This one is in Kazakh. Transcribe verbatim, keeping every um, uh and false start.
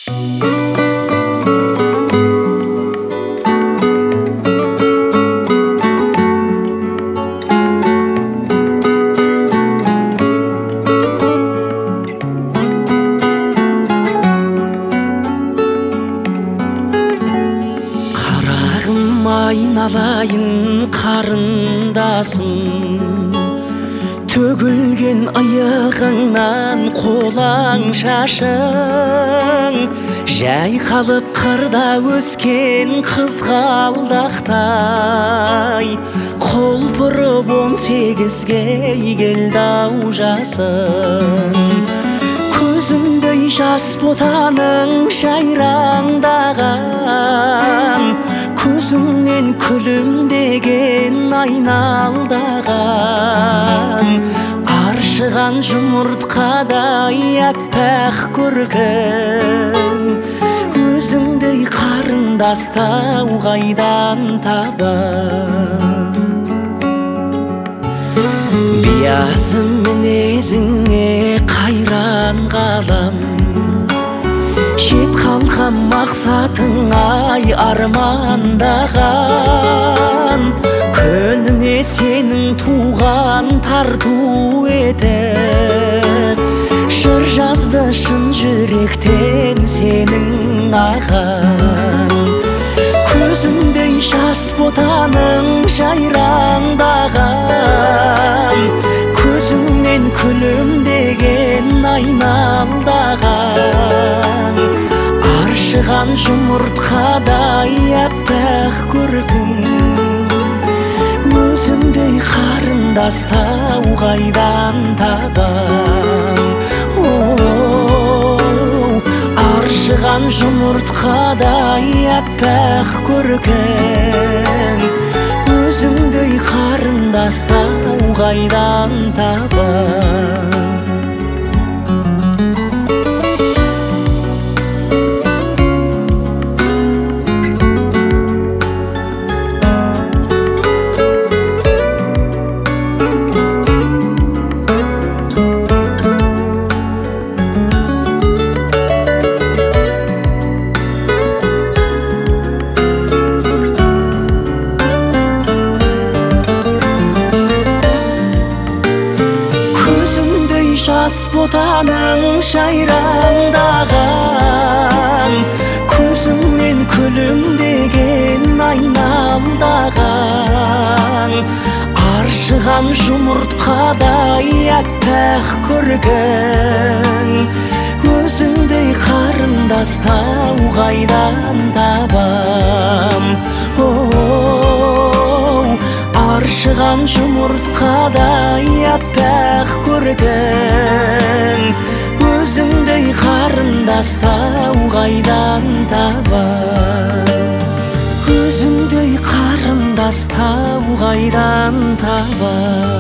Айналайын қарындасым, төгілген аяғыңнан қолаң шашың, жайқалып қырда өскен қызғалдақтай, құлпырып он сегізге келді-ау жасың. Көзімдей жас ботаның жайраңдаған, көзіңнен күлімдеген айналдаған, аршыған жұмыртқадай аппақ көркің, өзіңдей қарындастау қайдан табам. Биязы мінезіңе қайран қалам, жет қалған мақсатыңай армандаған, күніңе сенің туған тарту етіп, жыр жазды шын жүректен сенің ағаң. Көзімдей жас ботаның жайраңдаған, көзіңнен күлімдеген айналдаған, аршыған жұмыртқадай аппақ көркің, өзіңдей қарындастау қайдан табам. Аршыған жұмыртқадай аппақ көркің, өзіңдей қарындастау қайдан табам. Жас ботаның жайраңдаған, көзіңнен күлімдеген айналдаған, аршыған жұмыртқадай аппақ көркің, өзіңдей қарындастау қайдан табам. Аршыған жұмыртқадай аппақ көркің, өзіңдей қарындастау қайдан табам. Өзіңдей қарындастау қайдан табам.